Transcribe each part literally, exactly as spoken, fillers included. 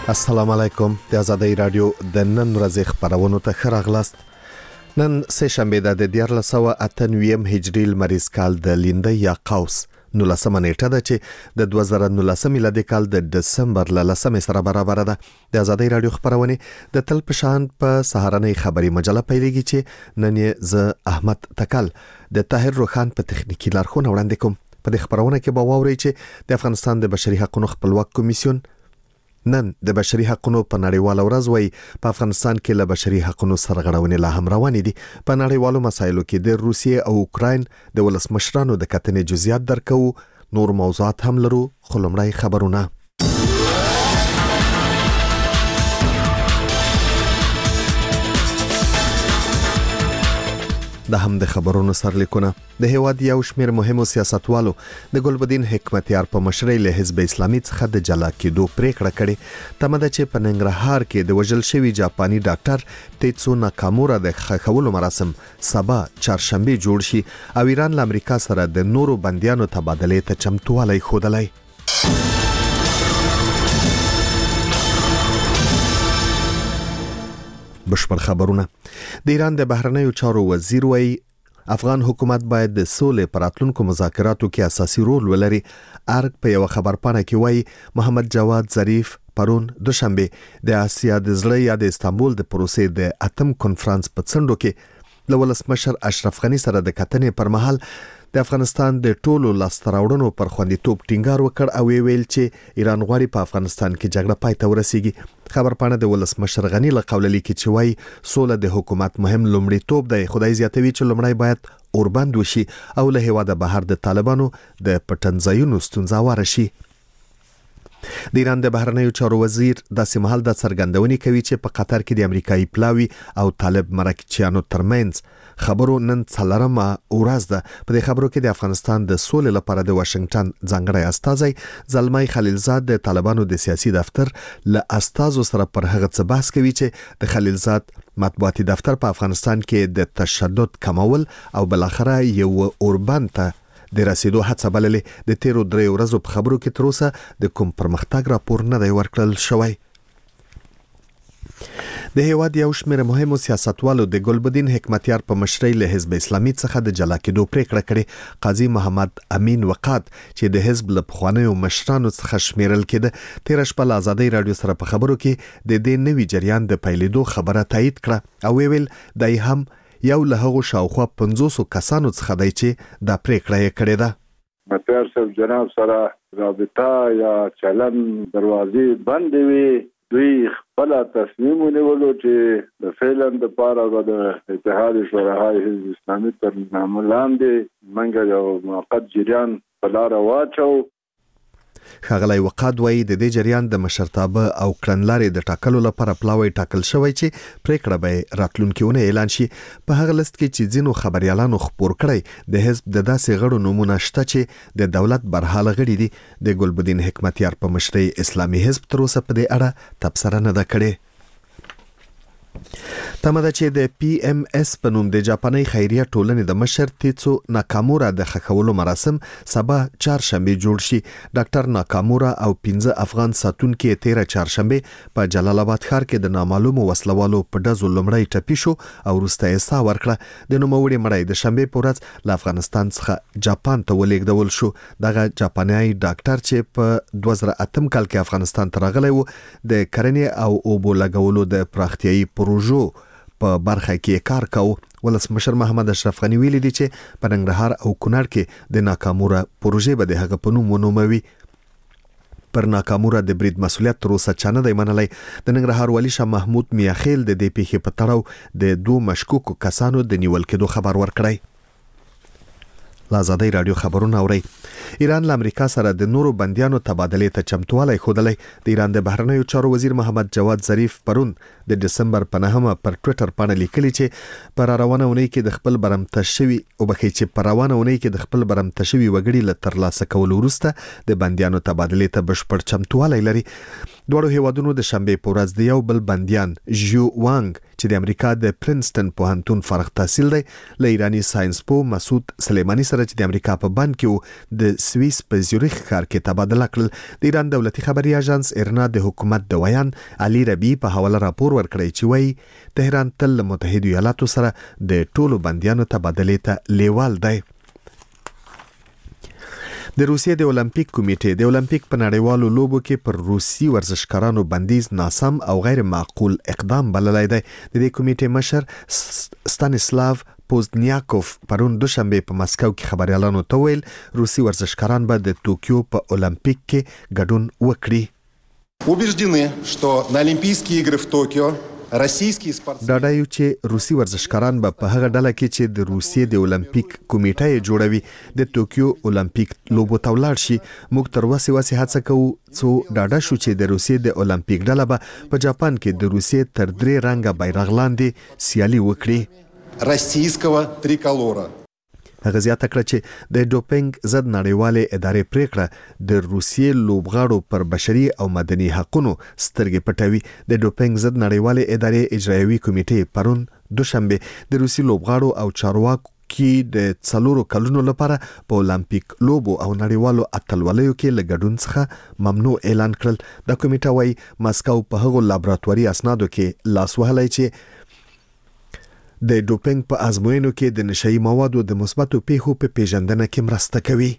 السلام علیکم. د آزادۍ رادیو د نن ورځې خبرونو ته ښه راغلاست. نن سه شنبه ده د دیارلس سوه اته نوي هجري لمریز کال د لیندۍ یا قوس نولسمه نیټه ده چې د دوه زره نولس میلادي کال د دسمبر له لسمې سره برابر ده. د آزادۍ رادیو خبرونه د تل په شان په سهارنۍ خبري مجله پیلېږي چې نن یې ز احمد تکل د طاهر روخان په تخنیکی لارښوونه وړاندې کوم. په دې خبرونه کې به واورئ چې د افغانستان د بشري حقوقو خپلواک کمیسیون نن د بشري حقوقو په نړیواله ورځ وایي په افغانستان کې له بشري حقوقو سرغړونې لا هم روانې دي. په نړیوالو مسایلو کې د روسیې او اوکراین د ولسمشرانو د کتنې جزئیات درکو. نور موضوعات هم لرو، خو لومړی خبرونه. د هم د خبرونو سرلیکونه. د هیواد یو شمېر مهمو سیاستوالو د ګلبدین حکمتیار په مشرۍ له حزب اسلامي څخه د جلا کېدو پریکړه کړې. تمه ده چې په ننګرهار کې د وژل شوي جاپاني ډاکټر تیتسو ناکامورا د ښخولو مراسم سبا چهارشنبه جوړ شي او ایران له امریکا سره د نورو بندیانو تبادلې ته چمتووالی ښودلی. بشپړ خبرونه. د ایران د بهرنیو چارو وزیر وایي افغان حکومت باید د سولې پر راتلونکو مذاکراتو کې اساسي رول ولري. ارګ په یو خبرپاڼه کې وایي محمد جواد ظریف پرون دوشنبه د آسیا د زړه یا د استانبول د پروسې د اتم کنفرانس په څنډو کې له ولسمشر اشرف غني سره د کتنې پر مهال د افغانستان د ټولو لاستراوړنو پر خوندیتوب ټینګار وکړ او ویل چې ایران غواړي په افغانستان کې جګړه پای ته ورسیږي. خبرپاڼه د ولسمشر غني له قوله لیکي چې وایي سوله د حکومت مهم لومړیتوب دی. خدای زیاتوي چې لومړی باید اوربند وشي او له هیواده بهر د طالبانو د پټنځایونو ستونزه واره شي. د ایران د بهرنیو چارو وزیر داسې مهال د څرګندونې کوي چې په قطر کې د امریکایي پلاوي او طالب مرکچیانو ترمنځ خبرو نن څلورمه ورځ ده. په دې خبرو کې د افغانستان د سولې لپاره د واشنگټن ځانګړی استازی زلمای خلیلزاد د طالبانو د سیاسي دفتر له استازو سره پر هغه څه بحث کوي چې د خلیلزاد مطبوعاتي دفتر په افغانستان کې د تشدد کمول او بلاخره یو اوربند ته د رسیدو هڅه بللې. د تیرو درې ورځو په خبرو کې تر اوسه د کوم پرمختګ راپور نه دی ورکړل شوی. د هیواد یو شمېر مهمو سیاستوالو د ګلبدین حکمتیار په مشرۍ له حزب اسلامي څخه د جلا کېدو پریکړه کړې. قاضي محمد امین وقاد چې د حزب له پخوانیو مشرانو څخه شمیرل کېده تیر شپه له آزادۍ رادیو سره په خبرو کې د دې نوي جریان د پیلېدو خبره تایید کړه او ویل دای هم یو له هغو شاوخوا پنځوسو کسانو څخه دی چې دا پریکړه یې کړې ده. مطهر صاحب جناب سره رابطه یا چلن دروازې بندې وي. دوی خپل تصمیم ونیولو چې د فعلن د پاره د اتحاد شوراهای حزب اسلامي تر نامه لاندې منګه یو موقت جریان په لار واچو. ښاغلی وقاد وایي د دې جریان د مشرتابه او کړنلارې د ټاکلو لپاره پلاوی ټاکل شوی چې پریکړه به راتلونکي اونۍ اعلان شي. په هغه لست کې چې ځینو خبريالانو خپور کړی د حزب د داسې غړو نومونه شته چې د دولت برحاله غړي دي. د ګلبدین حکمتیار په مشرۍ اسلامي حزب تر اوسه په دې اړه تبصره نه ده کړې. تمه ده چې د پی ام اس په نوم د جاپاني خیریه ټولنې د مشر تیتسو ناکامورا د ښخولو مراسم سبا چهارشنبه جوړ شي. ډاکټر ناکامورا او پنځه افغان ساتونکي تیره چهارشنبه په جلال آباد ښار کې د نامعلومو وسلوالو په ډزو لومړی ټپي شو او وروسته یې ساه ورکړه. د نوموړي مړی د شنبه په ورځ له افغانستان څخه جاپان ته ولېږدول شو. دغه جاپاني ډاکټر چې په دوه زره اتم کال کې افغانستان ته راغلی و د کرنې او اوبو لګولو د پراختیایي پروژو په برخه کې کار کاوه. ولسمشر محمد اشرف غني ویلي دي چې په ننګرهار او کونړ کې د ناکامورا پروژې به د هغه په نوم ونوموي. پر ناکامورا د برید مسؤلیت تر اوسه چا نه دی منلی. د ننګرهار والي شاه محمود میاخیل د دې پیښې په تړاو د دوه مشکوکو کسانو د نیول کېدو خبر ورکړی. له آزادۍ رادیو خبرونه اورئ. ایران له امریکا سره د نورو بندیانو تبادلې ته چمتووالی ښودلی. د ایران د بهرنیو چارو وزیر محمد جواد ظریف پرون د دسمبر په نهمه پر ټویټر باندې لیکلي چې په روانه اونۍ کې د خپل برمته شوي او بخې چې په روانه اونۍ کې د خپل برمته شوي وګړي له ترلاسه کولو وروسته د بندیانو تبادلې ته بشپړ چمتووالی لري. دواړو هیوادونو د شنبې په ورځ د یو بل بندیان ژیو وانګ چې د امریکا د پرنسټن پوهنتون فارغ التحصیل دی له ایرانی ساينس پوه مسعود سلیمانی سره چې د امریکا په بند کې د سویس په زیورخ ښار کې تبادله کړل. د ایران دولتي خبري اژانس ایرنا د حکومت د ویان علي ربی په حواله راپور ورکړی چې وایي تهران تل متحده ایالاتو سره د ټولو بندیانو تبادله ته لیوال دی. د روسیې د اولمپیک کمیټې د اولمپیک په نړیوالو لوبو کې پر روسي ورزشکارانو بندیز ناسم او غیر معقول اقدام بللی دی. د دې کمیټې مشر ستانیسلاو پوزنیاکوف پرون دوشنبه په مسکو کې خبريالانو ته ویل روسي ورزشکاران به د توکیو په اولمپیک کې ګډون وکړي. убеждены, что на Олимпийские игры в Токио دا دا یو چې روسي ورزشکاران به په هغه ډله کې چې د روسیې د اولمپیک کمیټه جوړوي د توکیو اولمپیک لوبو ته ولاړ شي. موږ تر اوسه واسي هڅه کوو څو ډاډه شو چې د روسیې د اولمپیک ډله به په جاپان کې د روسیې تر درې رنګه بیرغ لاندې سیالي وکړي. روسیسکو تریکولورا هغه زیاته کړه چې د ډوپینګ ضد نړیوالې ادارې پریکړه د روسیې لوبغاړو پر بشري او مدني حقوقو سترګې پټوي. د ډوپینګ ضد نړیوالې ادارې اجرایوي کمیټې پرون دوشنبه د روسي لوبغاړو او چارواکو کې د څلورو کلونو لپاره په اولمپیک لوبو او نړیوالو اتلولیو کې له ګډون څخه ممنوع اعلان کړل. د کمیټه وايي مسکو په هغو لابراتواري اسنادو کې لاس وهلی چې د ډوپینګ په ازموینو کې د نشئی موادو د مثبتو پیښو په پیژندنه کې مرسته کوي.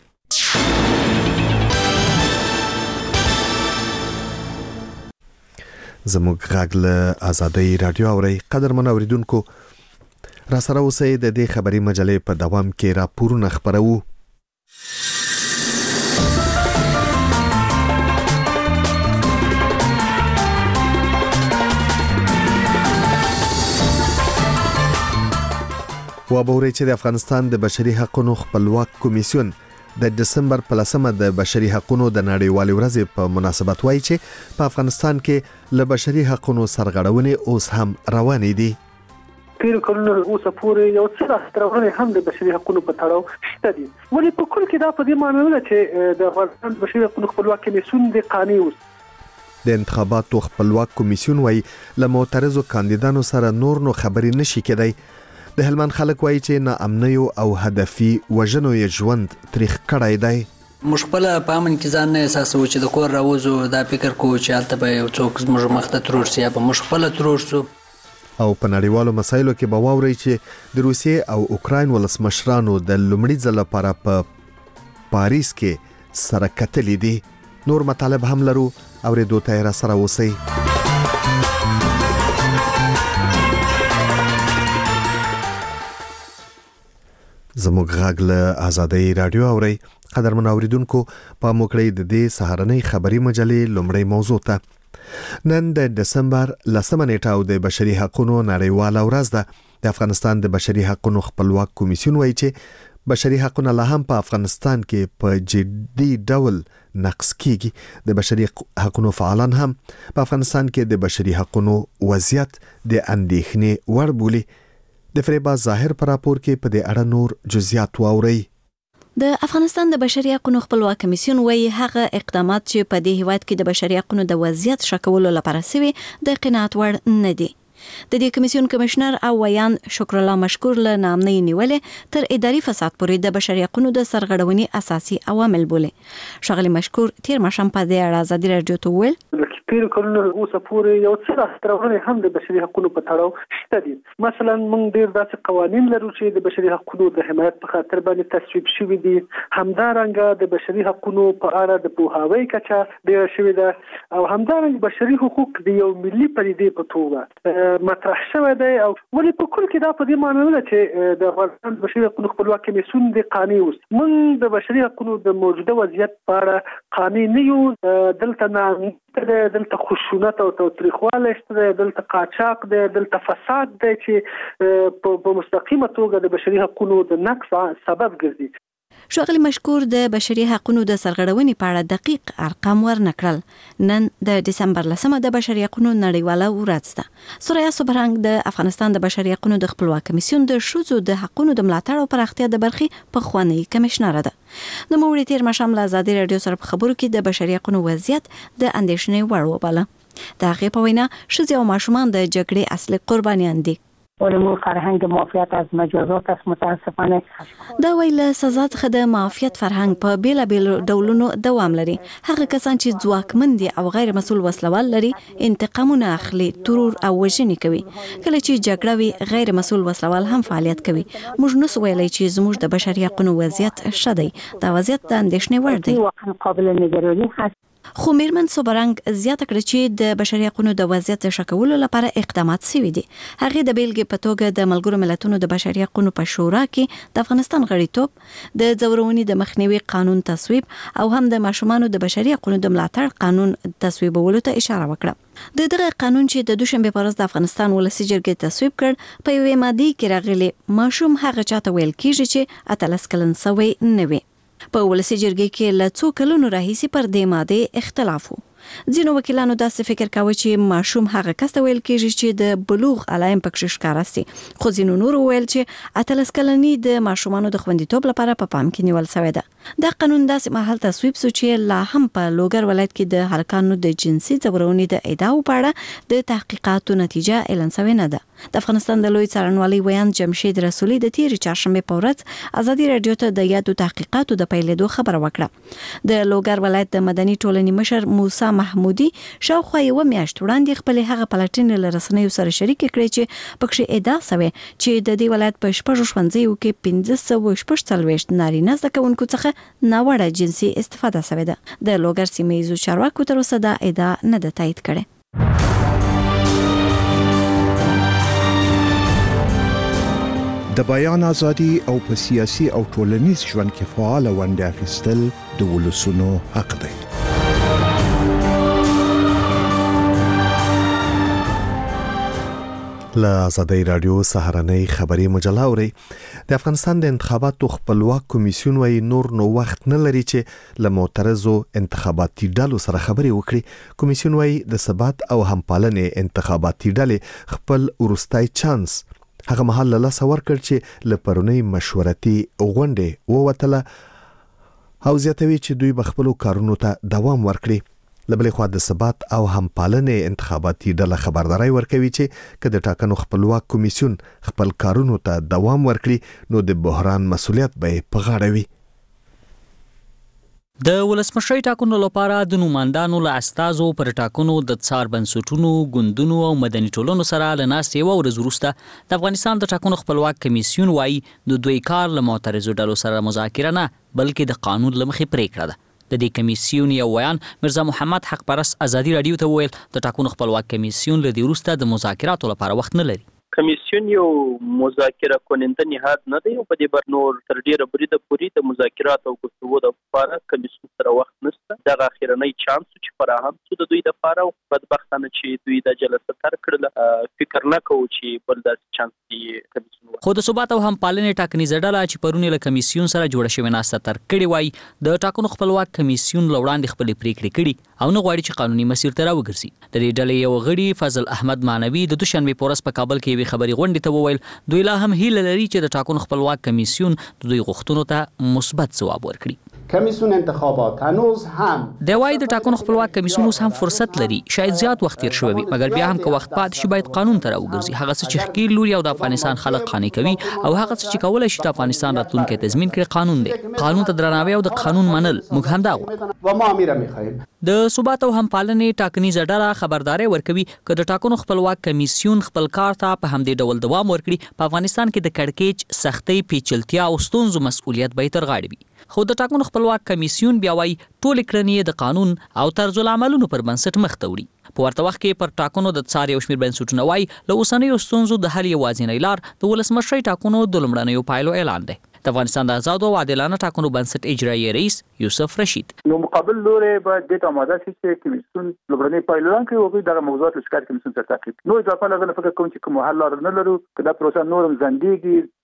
زموږ غږ له آزادۍ رادیو اوري. قدرمن اوریدونکو را سره اوسئ د دې خبري مجلې په دوام کې راپورونه خبرو. و به ورې چې د افغانستان د بشري حقوقو خپلواک کمیسیون د دسمبر په لسمه د بشري حقوقو د نړیوالې ورځې په مناسبت وایي چې په افغانستان کې له بشري حقوقو سرغړونې اوس هم روانې دي. تیر کلونه اوسه پورې یو څه راسترونه هم د بشري حقوقو په تړاو شته دي. ولې په کل کې دا په دې معنی نه چې د افغانستان بشري حقوقو خپلواک کمیسیون د قانوني اوس د انتخاباتو خپلواک کمیسیون وایي له معترضو کاندیدانو سره نور نو خبرې نشي کېدای. د هلمند خلک وایي چې ناامنیو او هدفي وژنو یې ژوند تریخ کړی دی. موږ خپل په امن کې ځان نه احساسوو چې د کور راوځو دا فکر کوو چې هلته به یو څوک زموږ مخ ته ترور سي یا به موږ خپله ترور سو. او په نړیوالو مسایلو کې به واورئ چې د روسیې او اوکراین ولسمشرانو د لومړي ځل لپاره په پاریس کې سره کتلې دي. نور مطالب هم لرو اورېدو ته را سره اوسئ. زموږ غږ له آزادۍ رادیو اوري. قدرمن اوریدونکو په موکړې د دې سهارنۍ خبري مجلې لومړی موضوع ته. نن د دسمبر لسمه نیټه او د بشري حقوقو نړیواله ورځ ده. د افغانستان د بشري حقوقو خپلواک کمیسیون وایي چې بشري حقوقو لا هم په افغانستان کې په جدي ډول نقض کیږي. د بشري حقوقو فعالان هم په افغانستان کې د بشري حقوقو وضعیت د اندېښنې وړ بولي. د فریبا ظاهر پر راپور کې په دې اړه نور جزئیات واوري. د افغانستان د بشري حقوقو خپلواک کمیسیون وایي هغه اقدامات چې په دې هیواد کې د بشري حقوقو د وضعیت شکولو لپاره سوي د قناعت وړ نه دي. د دې کمیسیون کمشنر او ویان شکر الله مشکور له نامنۍ نیولې تر اداري فساد پورې د بشري حقوقو د سرغړونې اساسي عوامل بولي. شغله مشکور تیر مشم په دې اړه آزادي رادیو ته ویل تیر کلونه اوسه پورې یو څه راسترونه هم د بشري حقوقو په تړاو شته دي. مثلا موږ ډیر داسې قوانين لرو چې د بشري حقوقو د حمایت په خاطر باندې تصویب شوي دي. همدارنګه د بشري حقوقو په اړه د پوهاوی کچه ډیر شوې ده او همدارنګه بشري حقوق د یو ملي پدیدې په توګه مطرح شوی دی. او ولې په کل کې دا په دې معنی نه چې د افغانستان بشري حقوقو خپلواک کمیسیون د قانوني اوس موږ د بشري حقوقو د موجوده وضعیت په اړه قانوني نه یو. دلته نه دلته خشونت او تاریخواله شته، دلته قاچاق دی، دلته فساد دی چې په مستقیمه توګه د بشري حقوقو د نقص سبب ګرځي. ښاغلي مشکور د بشري حقوقو د سرغړونې په اړه دقیق ارقام ورنکړل. نن د دسمبر لسمه د بشري حقوقو نړیواله ورځ ده. سوریا سوبرنګ د افغانستان د بشري حقوقو د خپلواک کمیسیون د شوزو د حقوقو د ملاتړ او پراختیا د برخې په خوانی کمشنر ده. د موړي تیر مشام له ازادي رادیو سره په خبرو کې د بشري حقوقو وضعیت د اندېښنې وړ وباله. د هغې په وینا ښځې او ماشومان د جګړې اصلي قربانیان دي. علوم فرهنگ معافیت از مجازات است. متاسفانه دا ویل سزا څخه د معافیت فرهنګ په بیل بیل ډولونو دوام لري. هغه کسان چې ځواکمن دي او غیر مسؤل وسلوال لري انتقامونه اخلي، ترور او وژنې کوي. کله چې جګړه وي غیر مسؤل وسلوال هم فعالیت کوي. موږ نو ویلای چې زموږ د بشري حقوقو وضعیت ښه دی. دا وضعیت د اندېښنې وړ دی. واقعا قابل نگرانی هست. خو میرمن سوبرنګ زیاته کړه چې د بشري حقوقو د وضعیت شکولو لپاره اقدامات شوي دي. هغه د بیلګې په توګه د ملګرو ملتونو د بشري حقوقو په شورا کې د افغانستان غړیتوب، د ځورونې د مخنیوي قانون تصویب او هم د ماشومانو د بشري حقوقو د ملاتړ قانون تصویبولو ته اشاره وکړه. د دغه قانون چې د دوشنبه په ورځ د افغانستان ولسی جرګې تصویب کړ په یوې ماده کې راغلي ماشوم هغه چاته ویل کیږي چې اتلس کلن سوی نه وي. په ولسی جرګې کې له څو کلونو راهیسې پر دې ماده اختلاف وو. ځینو وکیلانو داسې فکر کاوه چې ماشوم هغه کس ته ویل کېږي چې د بلوغ علایم پکې ښکاره سي. خو ځینو نور ویل چې اتلس کلنی د ماشومانو د خوندیتوب لپاره په پام کې نیول شوی ده. دا قانون داسې مهال تصویب شو چې لا هم په لوګر ولایت کې د هلکانو د جنسي ځورونې د ادعاو په اړه د تحقیقاتو نتیجه اعلان شوې نه ده. د افغانستان د لوی څارنوالۍ ویان جمشید رسولي د تیر چهارشنبه په ورځ ازادي رادیو ته د یادو تحقیقاتو د پیلېدو خبر وکړه. د لوګر ولایت د مدني ټولنې مشر موسی محمودي شاوخوا یو میاشت وړاندې خپل هغه پلټنې له رسنیو سره شریک کړې چې پکې ادعا شوه چې د دې ولایت په شپږ ښوونځیو کې پنځه سوه شپږ څلوېښت نارینه زده کوونکو څخه ناوړه جنسي استفاده شوې ده. د لوګر سیمه ییزو چارواکو تر اوسه دا ادعا نه ده تایید کړې. د بیان ازادي او په سیاسي او ټولنیز ژوند کې فعال ونډه اخیستل د ولسونو حق دی. له ازادي رادیو سهارنۍ خبري مجله اوري. د افغانستان د انتخاباتو خپلواک کمیسیون وايي نور نو وخت نه لري چې له معترضو انتخاباتي ډلو سره خبري وکړي. کمیسیون وايي د ثبات او همپالنې انتخاباتي ډلې خپل ورستای چانس هغه محل له لاس ورکړ چې له پرونی مشورتي غونډې ووتله او زیاتوي چې دوی بخپلو کارونو ته دوام ورکړي. لبلې خوا د ثبات او همپالنې انتخاباتي ډله خبرداري ورکوي چې که د ټاکنو خپلواک کمیسیون خپل کارونو ته دوام ورکړي نو د بحران مسؤلیت به په غاړه وي. د ولسمشرۍ ټاکنو لپاره د نوماندانو له استازو پر ټاکنو د څار بنسټونو، ګوندونو او مدني ټولنو سره له ناستې یوه ورځ وروسته د افغانستان د ټاکنو خپلواک کمیسیون وایي د دوی کار له معترضو ډلو سره مذاکره نه بلکې د قانون له مخې پریکړه ده. د دې کمیسیون یو ویان مرزا محمد حق پرست ازادي رادیو ته وویل د ټاکنو خپلواک کمیسیون له دې وروسته د مذاکراتو لپاره وخت نه لري. کمیسیون یو مذاکره کننده نهاد نه دی او په دې بر نور تر ډیره بریده پورې د مذاکرات او گفتگو د لپاره کمیسیون سره وخت نشته. دا اخیرنۍ چانس چې فراهم شو د دوی لپاره او بدبختانه چې دوی د جلسه تر کړل فکر نه کوو چې بل داسې چانس دی کمیسیون. خو د ثبات او همپالنې ټاکنیزه ډله چې پرونی له کمیسیون سره جوړه شوې ناسته تر کړې وایي د ټاکنو خپلواک کمیسیون له وړاندې خپلې پریکړې کړي او نه غواړي چې قانوني مسیر ته راوګرځي. د دې ډلې یو غړي فضل احمد مانوي د دوشنبه په ورځ په کابل کې خبري غونډې ته وویل دوی لا هم هیله لري چې د ټاکنو خپلواک کمیسیون د دوی غوښتنو ته مثبت ځواب ورکړي. کمیسیون انتخابات هنوز هم د وای د ټاکنو خپلواک کمیسیون اوس هم فرصت لري. شاید زیات وخت تیر شوی وي مګر بیا هم که وخت پات شي باید قانون ته راوګرځي. هغه څه چې ښکیل لوري او د افغانستان خلک قانع کوي او هغه څه چې کولای شي د افغانستان راتلونکی تضمین کړي قانون دی. قانون ته درناوی او د قانون منل موږ هم دا غواړو و ما امیر میخوایم. د ثبات او همپالنې ټاکنیزه ډله خبرداري ورکوي که د ټاکنو خپلواک کمیسیون خپل کار ته په همدې ډول دوام ورکړي په افغانستان کې د کړکېچ سختۍ پیچلتیا او ستونزو مسؤلیت به تر غاړه وي. خو د ټاکنو خپلواک کمیسیون بیا وايي ټولې کړنې د قانون او طرز العملونو پر بنسټ مخ ته وړي. په ورته وخت کې پر ټاکنو د څار یو شمېر بنسټونه وايي له اوسنیو ستونزو د حل یوازینی لار د ولسمشرۍ ټاکنو د لومړنیو پایلو اعلان دی. د افغانستان د آزاد او عادلانه ټاکنو بنسټ اجرایي رئیس یوسف رشید نو مقابل لوري باید د آماده شي چې کمیسیون لومړنی پایلو اعلان کړي او دغه موضوعات لشکار کمیسیون ته تعقیب. نو اضافه لګنه فکر کوم چې کوم حل لار نه لرو کله پروسه نورم زندګي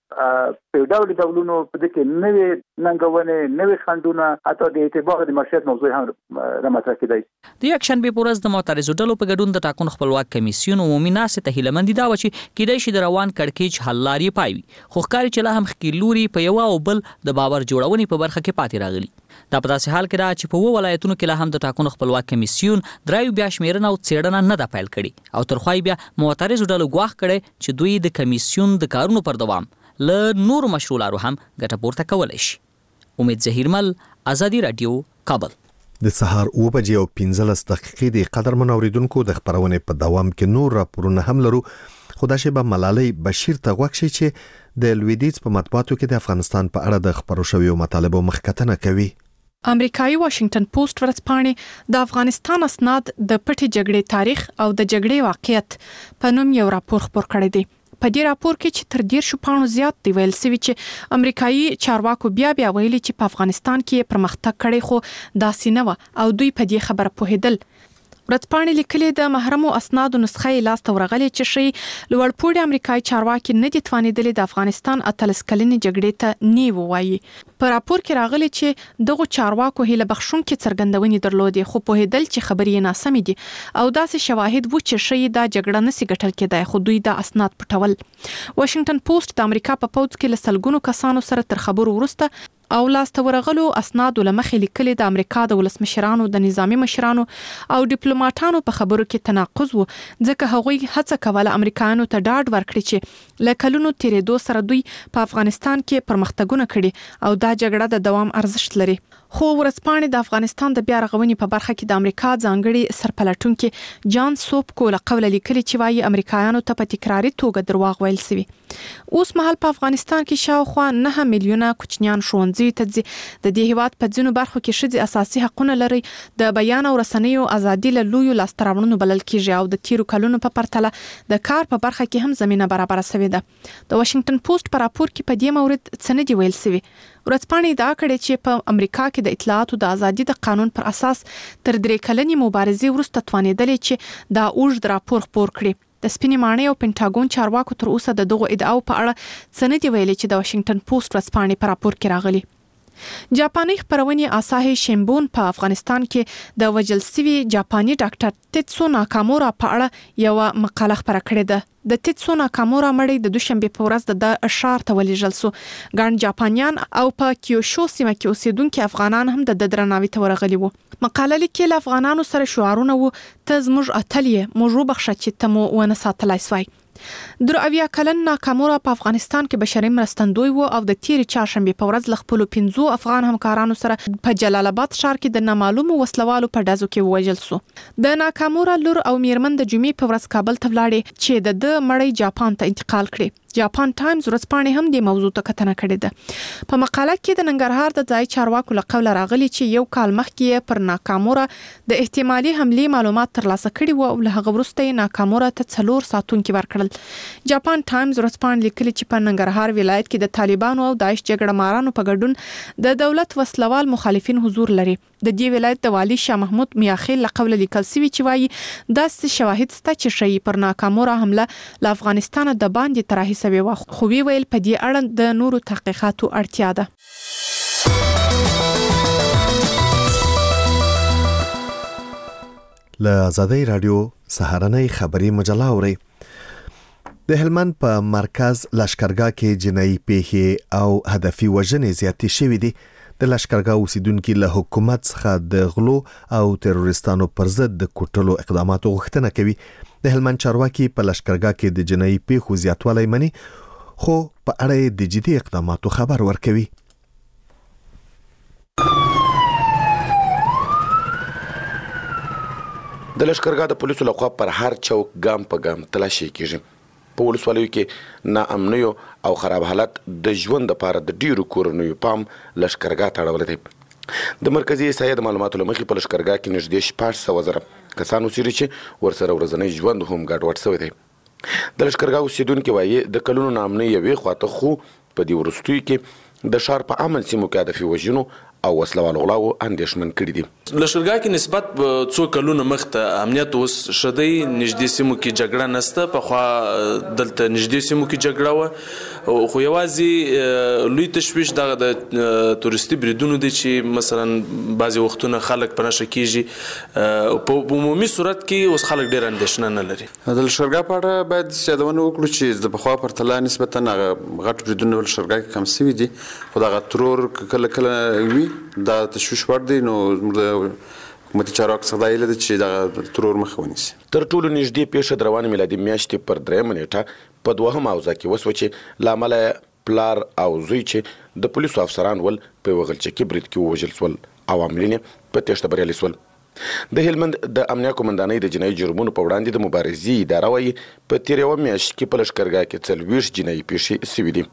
په ډول ډولونو په دې کې نوې ننګونې نوې خنډونه حتی د اعتبار د معیشت موضوع هم رامطرح کېدای شي. د یکشنبې په ورځ د معترضو ډلو په ګډون د ټاکنو خپلواک کمیسیون عمومي ناستې ته هیله مندي دا و چې کېدای شي د روان کړکېچ حل لارې پای وي، خو ښکاري چې لا هم ښکېل لوري په یوه او بل د باور جوړونې په برخه کې پاتې راغلي. دا په داسې حال کې ده چې په اووه ولایتونو کې لا هم د ټاکنو خپلواک کمیسیون درایو بیا شمېرنه او څېړنه نه ده پیل کړې او تر خوای بیا معترضو ډلو ګواښ کړی چې دوی د کمیسیون د کارونو پر دوام له نورو مشروع لارو هم ګټه پورته کولی شي. امید زهیرمل، ازادي راډیو، کابل. د سهار اوه بجې او پنځلس دقیقې د قدرمن اوریدونکو د خبرونې په دوام کې نور راپورونه هم لرو، خو دا شیبه ملالۍ بشیر ته غوږ شي چې د لویدیځ په مطبوعاتو کې د افغانستان په اړه د خپرو شویو مطالبو مخکتنه کوي. امریکایي واشنگټن پوسټ ورځپاڼې د افغانستان اسناد د پټې جګړې تاریخ او د جګړې واقعیت په نوم یو راپور خپور کړی دی. په دې راپور کې چې تر ډیر شو پاڼو زیات دی ویل سوي چې امریکایي چارواکو بیا بیا ویلي چې په افغانستان کې پرمختګ کړي خو داسې نه و او دوی په دې خبره پوهېدل. ورځپاڼې لیکلي د محرمو اسنادو نسخه یې لاس ته ورغلې چې شي لوړپوړي امریکایي چارواکي نه دي توانېدلي د افغانستان اتلس کلنې جګړې ته نه ووایي. په راپور کې راغلي چې دغه چارواکو هیله بخښونکې څرګندونې درلودې خو پوهېدل چې خبرې یې ناسمې دي او داسې شواهد و چې شي دا جګړه نسي ګټل کېدای خو دوی دا اسناد پټول. واشنگټن پوسټ د امریکا په پوځ کې له سلګونو کسانو سره تر خبرو وروسته او لاسته ورغلو اسناد لمخې لیکلي د امریکا د ولسمشرانو د نظامی مشرانو او ډیپلوماټانو په خبرو کې تناقض و، ځکه هغوی هڅه کوله امریکایانو ته ډاډ ورکړي چې له کلونو تیرېدو سره دوی په افغانستان کې پرمختګونه کړي او دا جګړه د دوام ارزښت لري. خو ورځپاڼې د افغانستان د بیا رغونې په برخه کې د امریکا ځانګړي سرپلټونکي جان سوپکو له قوله لیکلي چې وايي امریکایانو ته په تکراري توګه درواغ ویل سوي. اوس مهال په افغانستان کې شاوخوا نه میلیونه کوچنیان ښوونځي ته ځي. د دې هیواد په ځینو برخو کې ښځې اساسي حقونه لري. د بیان او رسنیو ازادي له لویو لاسته راوړنو بلل کېږي او د تیرو کلونو په پرتله د کار په برخه کې هم زمينه برابر شوې ده. د واشنگټن پوسټ په راپور کې په دې مورد څه نه دی ویل سوي. ورځپاڼې دا کړي چې په امریکا کې د اطلاعاتو د ازادي د قانون پر اساس تر درې کلنې مبارزې وروسته توانېدلې چې دا اوږد راپور خپور کړي. د سپینې ماڼۍ او پینټاګون چارواکو تر اوسه د دغو ادعاو په اړه څه نه دی ویلي چې د واشنگټن پوسټ ورځپاڼې په راپور کې راغلي. جاپاني خبرونې آساهي شیمبون په افغانستان کې د وژل شوي جاپاني ډاکټر تیتسو ناکامورا په اړه یو مقاله خپره کړې ده. د تیتسو ناکامورا مړی د دوشنبه په ورځ د اشار ته ولېږل سو. ګڼ جاپانیان او په کیوشو سیمه کې اوسېدونکي افغانان هم د درناوي ته ورغلي وو. مقاله لیکي له افغانانو سره شعارونه وو ته زموږ اتل یې موږ وبخښه چې ته مو ونه ساتلای سوای. در اویا کلن ناکامورا په افغانستان کې بشري مرستندوی وو او د تیرې چهارشنبه په ورځ ل خپل پنځو افغان همکارانو سره په جلال آباد ښار کې د نامعلومو وسلوالو په ډزو کې وژل سو. د ناکامورا لور او میرمن د جمعې په ورځ کابل ته ولاړې چې د د مړی جاپان ته انتقال کړي. جاپان ټایمز ورځپاڼې هم د موضوع ته کتنه کړې ده. په مقاله کې د ننګرهار د ځای چارواکو له قوله راغلي چې یو کال مخکې پر ناکامورا د احتمالي حملې معلومات ترلاسه کړي وو او له هغه وروسته یې ناکامورا ته څلور ساتونکي ورکړل. جاپان ټایمز ورځپاڼې لیکلي چې په ننګرهار ولایت کې د طالبانو او داعش جګړه مارانو په ګډون د دولت وسلوال مخالفین حضور لري. د دې ولایت د والی شاه محمود میاخیل له قوله لیکل سوي چې وايي داسې شواهد شته چې شي پر ناکامورا حمله له افغانستان د باندې تراهي سوي و، خو وی ویل په دې اړه د نورو تحقیقاتو اړتیا ده. له آزادۍ رادیو سهارنۍ خبري مجله اوري. د هلمند په مرکز لشکرګاه کې جنایي پیښې او هدفي وژنې زیاتې شوې دي. د لشکرګاه اوسیدونکو له حکومت څخه د غلو او تروریستانو پر ضد د کوټلو اقداماتو غوښتنه کوي. د هلمند چارواکي په لشکرګاه کې د جنایي پیښو زیاتوالی مني خو په اړه د جدي اقداماتو خبر ورکوي. د لشکرګاه د پولیسو لخوا پر هر چوک ګام په ګام تلاشي کیږي. په ولسوالیو کې ناامنیو او خراب حالت د ژوند لپاره د ډیرو کورنیو پام لشکرګاه ته اړولی دی. د مرکزي احصایې د معلوماتو له مخې په لشکرګاه کې نږدې شپږ سوه زره کسان اوسېږي چې ورسره ورځنی ژوند هم ګډوډ شوی دی. د لشکرګاه اوسېدونکي وایي د کلونو ناامنۍ یوې خواته خو په دې وروستیو کې د ښار په امن سیمو کې هدفي وژنو او وسلوال غلاو اندیشمن کړي دي. لشکرګاه کې نسبت څو کلونو مخته امنیت اوس شدی نږدې سیمو کې جګړه نسته، په خوا دلته نږدې سیمو کې جګړه و، خو یوازې لوی تشویش دغه د تورستي بریدونو دي چې مثلا بعضې وختونه خلک په نښه کېږي. په عمومي صورت کې اوس خلک ډېر اندېښنه نه لري. د لشکرګاه په اړه باید یادونه وکړو چې د پخوا پرتله نسبتا هغه غټ بریدونه لشکرګاه کې کم سوي دي، خو دغه ترور کله کله وي دا تشویش وړ دی. نو حکومتي چارواکو څخه دا هیله ده چې دغه ترور مخه ونیسي. تر ټولو نږدې پیښه د روانې میلادي میاشتې پر درېیمه نیټه په دوهمه اوضاع کې وسوه چې له امله پلار او زوی چې د پولیسو افسران ول په یوه غلچکي برید کې ووژل سول او عاملین یې په تېښته بریالي سول. د هلمند د امنیه قومندانۍ د جنایي جرمونو په وړاندې د مبارزې اداره وایي په تېره یوه میاشت کې په لښکرګاه کې څلوېښت جنایي پیښې سوي دي.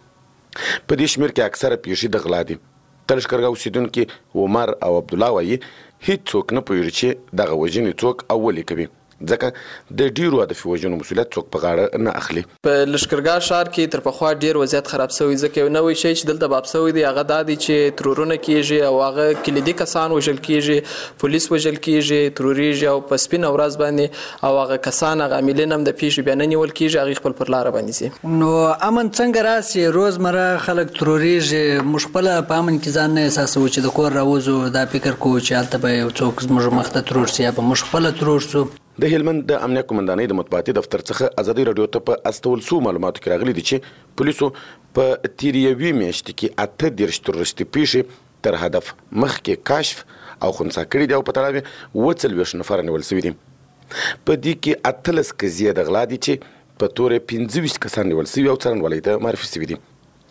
په دې شمېر کې اکثره پیښې د غلا دي. د لښکرګاه اوسېدونکي عمر او عبدالله وایي هیڅوک نه پوهېږي چې دغه وژنې څوک او ولې کوي، ځکه د ډیرو هدفي وژنو مسؤلیت څوک په غاړه نه اخلي. په لښکرګاه ښار کې تر پخوا ډیر وضعیت خراب شوی، ځکه یو نوی شی چې دلته باب شوی دی هغه دا دی چې ترورونه کیږي او هغه کلیدي کسان وژل کیږي، پولیس وژل کیږي، تروريږي او په سپینه ورځ باندې او هغه کسان هغه عاملین هم د پیښې بیان نیول کیږي، هغه خپل پر لار باندې سي. نو امن څنګه راسي؟ روزمره خلک تروريږي، مش خپل په امن کې ځان نه احساسوي چې د کور راوځو دا فکر کوو چې هلته به یو څوک زموږ مخته ترور سي، به مش خپل ترور سو. د هلمند د امنیه قومندانۍ د مطبوعاتي دفتر څخه ازادي راډیو ته په استول سو معلوماتو کې راغلي دي چې پولیسو په تېرې یوې میاشتې کې اته دېرش تروریستي پیښې تر هدف مخکې کشف او خنثی کړي دي او په تړاو یې اووه څلوېښت نفره نیول سوي دي. په دې کې اتلس قضیې د غلا دي چې په تورې پنځه ویشت کسان نیول سوي او څارنوالۍ ته معرفي سوي دي.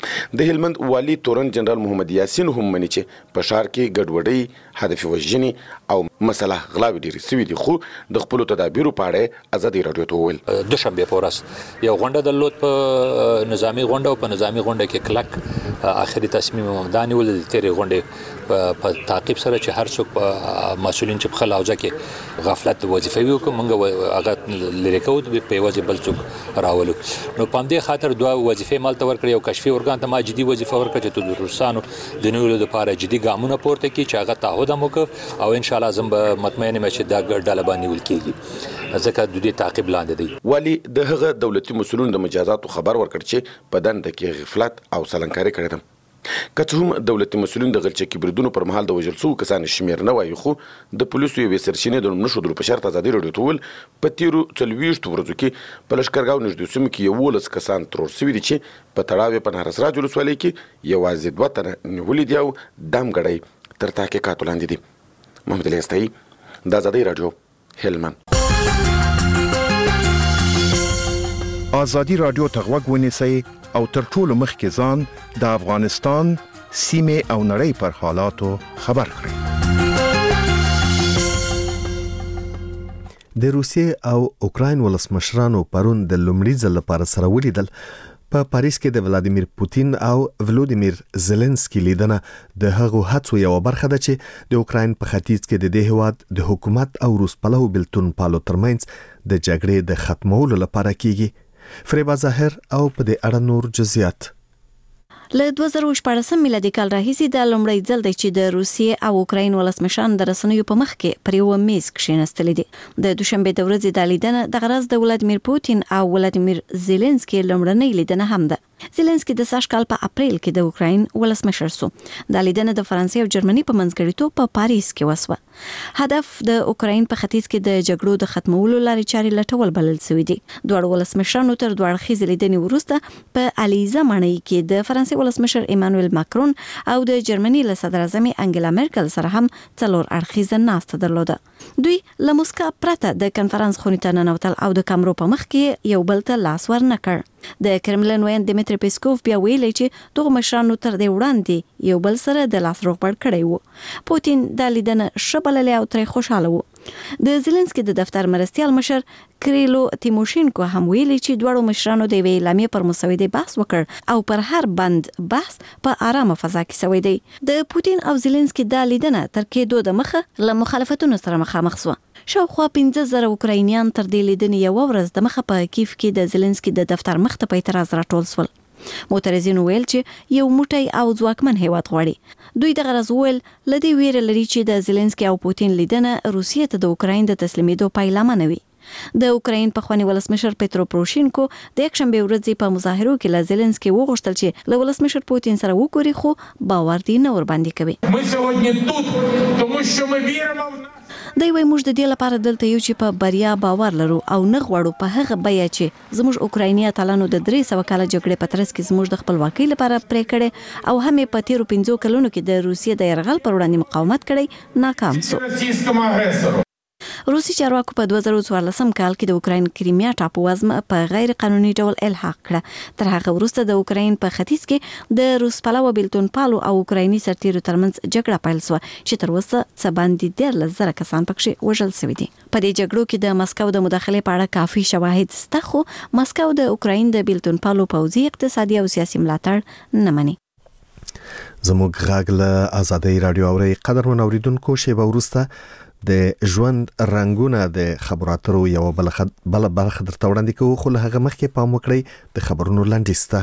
د هلمند والي تورن جنرال محمد یاسین هم مني چې په ښار کې ګډوډۍ، هدفي وژنې او مسله غلاوې ډېرې سوي دي، خو د خپلو تدابیرو په اړه ازادي راډیو ته وویل. دوشنبې په ورځ یو غونډه درلود په نظامي غونډه او په نظامي غونډه کې کلک آخري تصمیم دا نیول د تېرې غونډې په تعقیب سره چې هر څوک مسؤلین چې په خپله حوزه کې غفلت وظیفه وي وکړو، موږ هغه لرې کوو، په یوازې بل څوک راولو. نو په همدې خاطر دوه وظیفې مالته ورکړې، یو کشفي ارګان ته ما جدي وظیفه ورکړه چې د ترورستانو د نیولو لپاره جدي ګامونه پورته کړي چې هغه تعهد هم وکړه او انشاءالله زه به مطمئن یم چې دا ډله به نیول کېږي، ځکه د دې تعقیب لاندې دی. والي د هغه دولتي مسؤلینو د مجازاتو خبر ورکړ چې په دنده کې غفلت او سلنکاري کړې ده. که څه هم دولتي مسؤلین د غلچکي بریدونو پر مهال د وژل شوو کسانو شمېر نه وایي، خو د پولیسو یوې سرچینې د نوم نه ښودلو په شرط ازادي راډیو ته وویل په تېرو څلوېښتو ورځو کې په لښکرګاه نږدې سیمو کې یولس کسان ترور سوي دي چې په تړاو یې په نهرسراج ولسوالۍ کې یوازې دوه تنه نیولي دي او دم ګړی تر تحقیقاتو لاندې دي. محمد علي استایي، د ازادي راډیو، هلمند. ازادي راډیو ته غوږ ونیسئ او تر ټولو مخکې ځان د افغانستان سیمې او نړۍ پر حالاتو خبر کړئ. د روسیې او اوکراین ولسمشرانو پرون د لومړي ځل لپاره سره ولیدل. په پاریس کې د ولادیمیر پوتین او ولودیمیر زيلنسکي لیدنه د هغو هڅو یو برخه ده چې د اوکراین په ختیځ کې د دې هیواد د حکومت او روس پلوو بلتون پالو ترمنځ د جګړې د ختمولو لپاره کیږي. فریبا ظاهر او په دې اړه نور جزئیات. له دوه زره شپږم میلادي کال راهیسې د لومړي ځل دی چې د روسیې او اوکراین ولسمشران د رسنیو په مخ کې پر یو میز کښېنستلي دي. د دوشنبې د ورځې د لیدنه د غرض د ولادیمیر پوتین او ولادیمیر زيلنسکي لومړنۍ لیدنه هم ده. زيلنسکي د سږ کال په اپریل کې د اوکراین ولسمشر سو. د لیدنه د فرانسې او جرمني په منځګړیتوب په پاریس کې وسوه. هدف د اوکراین په ختیځ کې د جګړو د ختمولو لارې چارې لټول بلل شوی دي. دوه ولسمشرانو تر دوه اړخیزې لیدنې وروسته په الیزا ماڼۍ کې د فرانسې ولسمشر ایمانوئل ماکرون او د جرمني له صدر اعظم انګلا مرکل سره هم څلور اړخیزه ناسته درلوده. دوی له موسکا پرته د کنفرانس خونې ته ننوتل او د کمرو په مخ کې یو بل ته لاس ورنه کړ. د کرملن وین دمیتری پیسکوف بیا ویلي چې دغه مشرانو تر دې وړاندې یو بل سره د لاس روغبړ کړی وو. پوتین د لیدنه شبللې او ترې خوشاله وو. د زيلنسکي د دفتر مرستيال مشر کریلو تیموشینکو هم ویلي چې دوړو مشرانو د وی اعلامیه پر مسودې بحث وکړ او پر هر بند بحث په آرامه فضا کې شوی دی. د پوتین او زيلنسکي د لیدنه تر کېدو د مخه له مخالفتونو سره مخامخ شو. شاوخوا پنځه زره اوکراینیان تر دې لیدنې یو ورځ د مخه په کیف کې د زيلنسکي د دفتر مخ ته په اعتراض راټول شول. معترضین ویل چې یو موټی او ځواکمن هیواد غواړي. دوی د غرض ویل لدی ویره لري چې د زيلنسکي او پوتین لیدنه روسیې ته د اوکراین د تسلیمېدو پیلامه نه وي. د اوکراین پخوانی ولسمشر پترو پروشینکو د یک شنبه ورځې په مظاهرو کې له زيلنسکي وغوښتل چې له ولسمشر پوتین سره وګوري خو باور دی نه ور باندې کوي. دوی وایي موږ د دې لپاره دلته یو چې په بریا باور لرو او نه غواړو په هغه بیه چې زموږ اوکرایني اتلانو د درې سوه کاله جګړې په ترڅ کې زموږ د خپلواکۍ لپاره پرې کړې او هم په تیرو پنځو کلونو کې د روسیې د یرغل پر وړاندې مقاومت کړی ناکام شو. روسي چارواکو په دوه زره څوارلسم کال کې د اوکراین کریمیا ټاپووزم په غیر قانوني ډول الحاق کړه. تر هغه وروسته د اوکراین په ختیځ کې د روس پلوه بیلتون پالو او اوکرایني سرتیرو ترمنځ جګړه پیل شوه چې تر اوسه څه باندې دیارلس زره کسان پکې وژل شوي دي. په دې جګړو کې د مسکو د مداخلې په اړه کافي شواهد شته خو مسکو د اوکراین د بیلتون پالو پوځي اقتصادي او سیاسي ملاتړ نه مني. زموږ غږ له آزادۍ رادیو اوري قدرمن اوریدونکو شیبه وروسته د ژوند رنگونه د خبراتو یو بل بل برخه درته وړاندې کوو خو له هغه مخکې پام وکړئ د خبرونو لاندې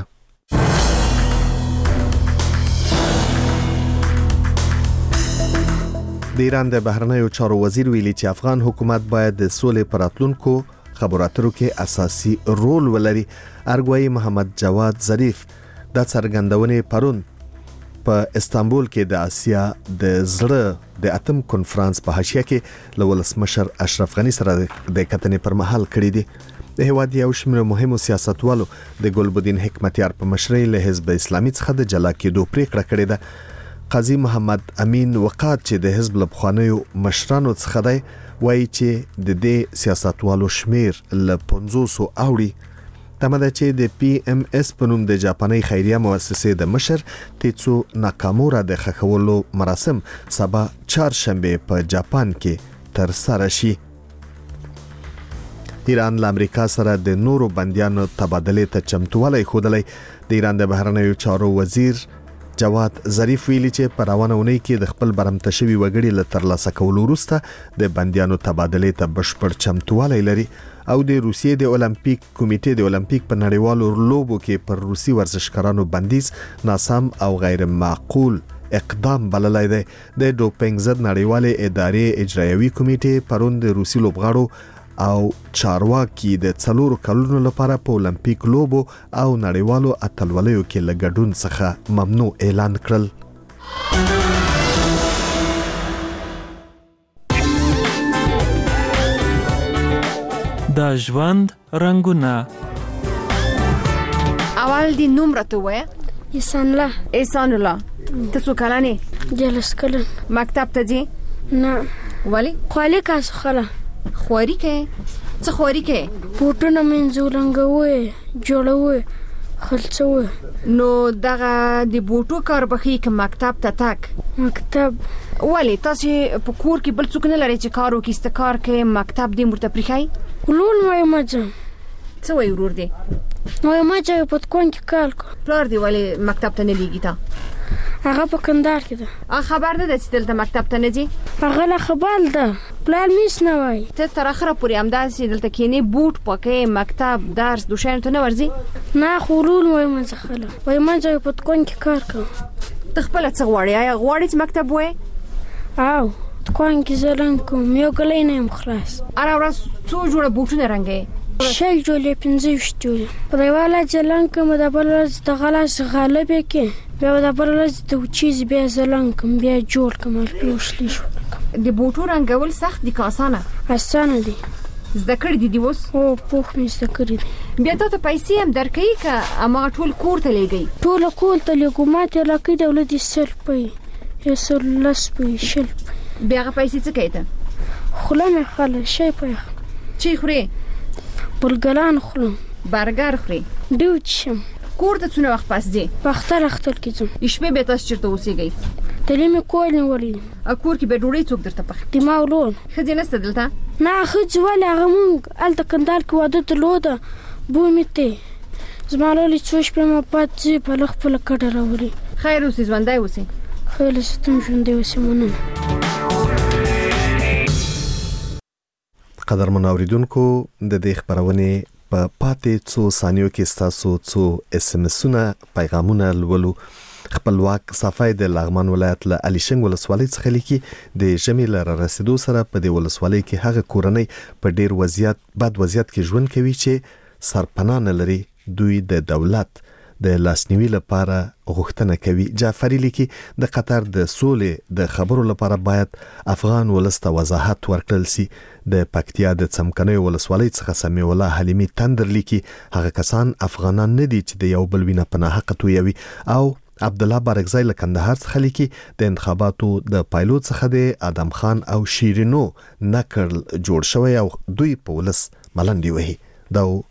د ایران د بهرنیو چارو وزیر ویلي چې افغان حکومت باید د سولې پر راتلونکو خبراتو کې اساسي رول ولري. ارګوي محمد جواد ظریف د څرګندونې پرون په استانبول کې د آسیا د زړه د اتم کنفرانس په حاشیه کې له ولسمشر اشرف غنی سره د کتنې پر مهال کړی دی. د هیواد یو شمېر مهمو سیاستوالو د ګلبدین حکمتیار په مشرۍ له حزب اسلامي څخه د جلا کېدو پریکړه کړې ده. قاضي محمد امین وقاد چې د حزب له پخوانیو مشرانو څخه دی وایي چې د دې سیاستوالو شمېر له پنځوسو اوړي. تمه ده چې د پی ام اس په نوم د جاپاني خیریه مؤسسې د مشر تیتسو ناکامورا د خښولو مراسم سبا چهارشنبه په جاپان کې تر سره شي. ایران له امریکا سره د نورو بندیانو تبادلې ته چمتووالی ښودلی. د ایران د بهرنیو چارو وزیر جواد ظریف ویلي چې په روانه اونۍ کې د خپل برمته شوي وګړي له ترلاسه کولو وروسته د بندیانو تبادلې ته بشپړ چمتووالی لري او د روسیې د اولمپیک کمیټې د اولمپیک په نړیوالو لوبو کې پر روسي ورزشکارانو بندیز ناسم او غیر معقول اقدام بللی دی. د ډوپینګ ضد نړیوالې ادارې اجرایوي کمیټې پرون د روسي لوبغاړو او چارواکي د څلورو کلونو لپاره په اولمپیک لوبو او نړیوالو اتلولیو کې له ګډون څخه ممنوع اعلان کړل. د ژوند رنگونه. اول دی نوم راته وایه. احسان الله. احسان الله. ته څو کلن یې؟ جلس کلن. مکتب ته ځې؟ نه. ولی؟ خوالي کاس خلا. خواري کې؟ څه خواري کې؟ بوټونه منځو رنګوي، جوړوي، خلڅوي. نو دغه د بوټو کار بخي کې مکتب ته تک؟ مکتب. ولی تاسو په کور کې بل څوک نه لري چې کار وکړي ستکار کې مکتب دې مرته پریخای؟ ولول وای ماجه. څه وای ورور دې؟ وای ماجه په تکون کې کار کو. پلار دې ولی مکتب ته نه لیږي تا؟ هغه په کندهار کې ده. ا خبر ده چې دلته مکتب ته نه ځي؟ هغه لا خبر ده. پلان میس نه وای. ته تر اخره پورې همداسې دلته کېنی بوټ پکې مکتب درس دوشن ته نه ورځي؟ نه خورون وای مزخله. وای ماجه په تکون کې کار کو. ته خپل څه غواړې؟ آیا غواړې چې مکتب وای؟ او تکون کې زلن کوم یو کلی نه مخلاص. اره ورځ څو جوړه بوټونه رنګې؟ شل جوړې پنځه ویشت جوړې. پرېواله ځلن کوم د بل ورځ د غلاس غالب کې بیا د بل ورځ د چیز بیا ځلن کوم بیا جوړ کوم پیوښتې شو. د بوټو رنګول سخت دي که اسانه؟ اسانه دي. زده کړې دي دي اوس؟ او پوخ مې زده کړې دي. بیا تا ته پیسې هم درکوي که هماغه ټول کور ته لیږئ؟ ټوله کور ته لیږو. ما ته راکوي دولت یې سل پوی یا سل لس پوی شل پوی. بیا هغه پیسې څه کوي ته؟ خوله مې خله شی پوی. چی خورې؟ بلګلان خورم. برګر خورې؟ ډیو چشم. کور ته څونه وخت پس ځې؟ په اختر اختر کې ځم. شپې بیا تاسو چېرته اوسېږئ؟ دلې مې کور نیولی دی. کور کې بیا ډوډۍ څوک درته پخوي؟ د ما ورور. ښځې نشته دلته؟ نه ښځې ولې هغه مونږ هلته کندهار کې واده درلوده بوی مې ته زما ورور څو شپې مو پات ځي په له خپله کډه راوړي. خیر اوسې ژوندی اوسې. خیر اوسې ته هم ژوندی اوسې مننه. قدرمن اوریدونکو د دې خبرونې په پاتې څو ثانیو کې ستاسو څو اس ام اسونه پیغامونه لولو. خپلواک صفای د لغمان ولایت له الیشنګ ولسوالۍ څخه لیکي د ژمي لره رسیدو سره په دې ولسوالۍ کې هغه کورنۍ په ډیر وضعیت بد وضعیت کې ژوند کوي چې سرپناه نه لري. دوی د دولت د لاسنیوي لپاره غوښتنه کوي. جعفری لیکي د قطر د سولې د خبرو لپاره باید افغان ولسته وضاحت ورکړل سي. د پکتیا د څمکنیو ولسوالۍ څخه سمیع الله حلیمی تندر لیکي هغه کسان افغانان نه دي چې د یو بل وینه په ناحقه تویوي. او عبد الله بارکزای له کندهار څخه لیکي د انتخاباتو د پایلوت څخه د ادم خان او شیرینو نکړل جوړ شوی او دوی په ولس ملنډي وهي. دا